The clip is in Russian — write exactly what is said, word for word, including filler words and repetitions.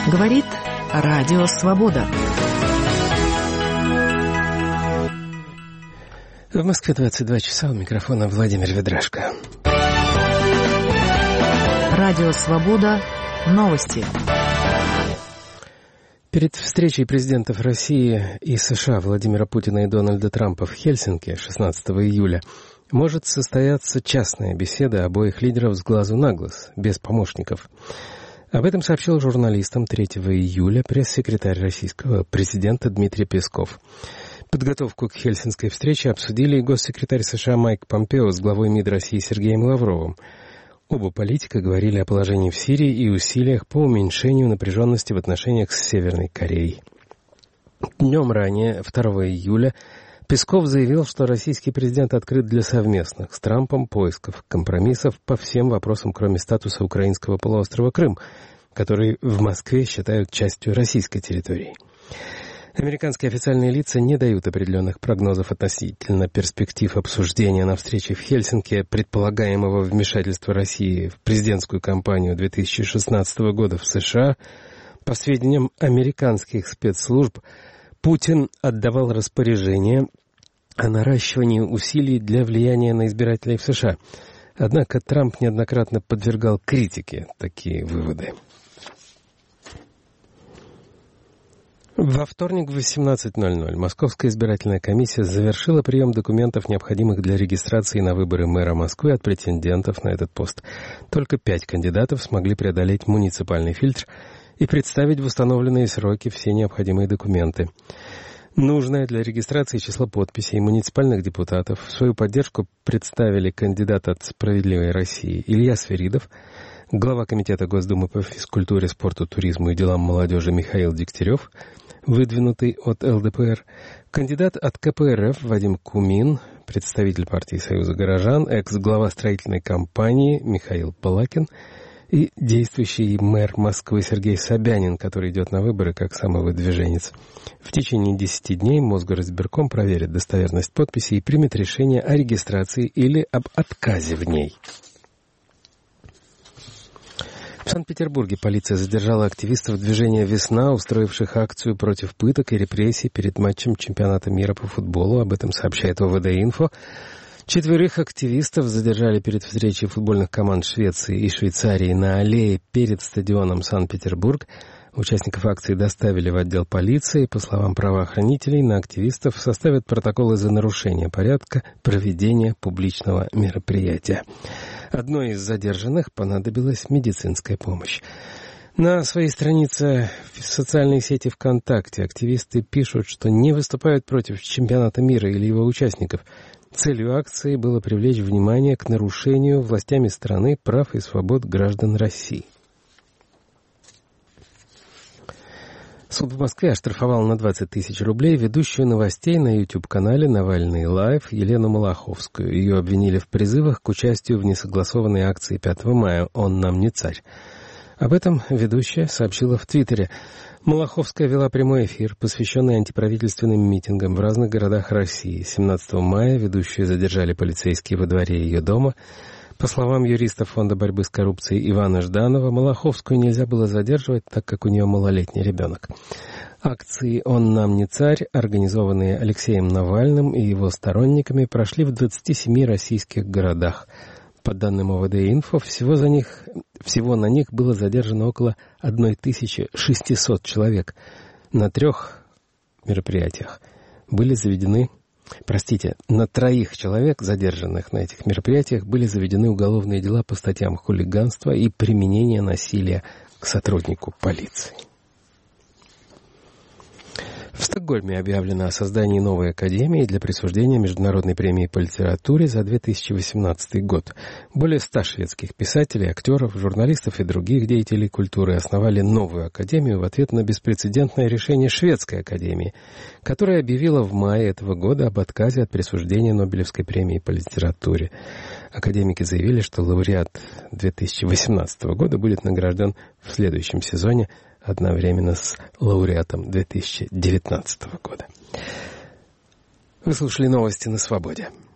Говорит Радио Свобода. В Москве двадцать два часа, у микрофона Владимир Ведрашко. Радио Свобода. Новости. Перед встречей президентов России и США Владимира Путина и Дональда Трампа в Хельсинки шестнадцатого июля может состояться частная беседа обоих лидеров с глазу на глаз, без помощников. Об этом сообщил журналистам третьего июля пресс-секретарь российского президента Дмитрий Песков. Подготовку к хельсинской встрече обсудили и госсекретарь США Майк Помпео с главой МИД России Сергеем Лавровым. Оба политика говорили о положении в Сирии и усилиях по уменьшению напряженности в отношениях с Северной Кореей. Днем ранее, второго июля, Песков заявил, что российский президент открыт для совместных с Трампом поисков компромиссов по всем вопросам, кроме статуса украинского полуострова Крым, который в Москве считают частью российской территории. Американские официальные лица не дают определенных прогнозов относительно перспектив обсуждения на встрече в Хельсинки предполагаемого вмешательства России в президентскую кампанию две тысячи шестнадцатого года в США. По сведениям американских спецслужб, Путин отдавал распоряжение о наращивании усилий для влияния на избирателей в США. Однако Трамп неоднократно подвергал критике такие выводы. Во вторник в восемнадцать ноль ноль Московская избирательная комиссия завершила прием документов, необходимых для регистрации на выборы мэра Москвы от претендентов на этот пост. Только пять кандидатов смогли преодолеть муниципальный фильтр и представить в установленные сроки все необходимые документы. Нужное для регистрации число подписей муниципальных депутатов в свою поддержку представили кандидат от «Справедливой России» Илья Свиридов, глава Комитета Госдумы по физкультуре, спорту, туризму и делам молодежи Михаил Дегтярев, выдвинутый от эл дэ пэ эр, кандидат от ка пэ эр эф Вадим Кумин, представитель партии «Союза горожан», экс-глава строительной компании Михаил Балакин и действующий мэр Москвы Сергей Собянин, который идет на выборы как самовыдвиженец. В течение десяти дней Мосгоризбирком проверит достоверность подписи и примет решение о регистрации или об отказе в ней. В Санкт-Петербурге полиция задержала активистов движения «Весна», устроивших акцию против пыток и репрессий перед матчем чемпионата мира по футболу. Об этом сообщает о вэ дэ инфо. Четверых активистов задержали перед встречей футбольных команд Швеции и Швейцарии на аллее перед стадионом Санкт-Петербург. Участников акции доставили в отдел полиции. По словам правоохранителей, на активистов составят протоколы за нарушение порядка проведения публичного мероприятия. Одной из задержанных понадобилась медицинская помощь. На своей странице в социальной сети ВКонтакте активисты пишут, что не выступают против чемпионата мира или его участников. Целью акции было привлечь внимание к нарушению властями страны прав и свобод граждан России. Суд в Москве оштрафовал на двадцать тысяч рублей ведущую новостей на YouTube-канале «Навальный Лайв» Елену Малаховскую. Ее обвинили в призывах к участию в несогласованной акции пятого мая «Он нам не царь». Об этом ведущая сообщила в Твиттере. Малаховская вела прямой эфир, посвященный антиправительственным митингам в разных городах России. семнадцатого мая ведущую задержали полицейские во дворе ее дома. По словам юриста Фонда борьбы с коррупцией Ивана Жданова, Малаховскую нельзя было задерживать, так как у нее малолетний ребенок. Акции «Он нам не царь», организованные Алексеем Навальным и его сторонниками, прошли в двадцати семи российских городах. По данным о вэ дэ инфо, всего, за них, всего на них было задержано около тысячи шестисот человек. На трех мероприятиях были заведены, простите, на троих человек, задержанных на этих мероприятиях, были заведены уголовные дела по статьям хулиганства и применения насилия к сотруднику полиции. В Стокгольме объявлено о создании новой академии для присуждения Международной премии по литературе за две тысячи восемнадцатый год. Более ста шведских писателей, актеров, журналистов и других деятелей культуры основали новую академию в ответ на беспрецедентное решение Шведской академии, которая объявила в мае этого года об отказе от присуждения Нобелевской премии по литературе. Академики заявили, что лауреат две тысячи восемнадцатого года будет награжден в следующем сезоне одновременно с лауреатом две тысячи девятнадцатого года. Вы слушали новости на Свободе.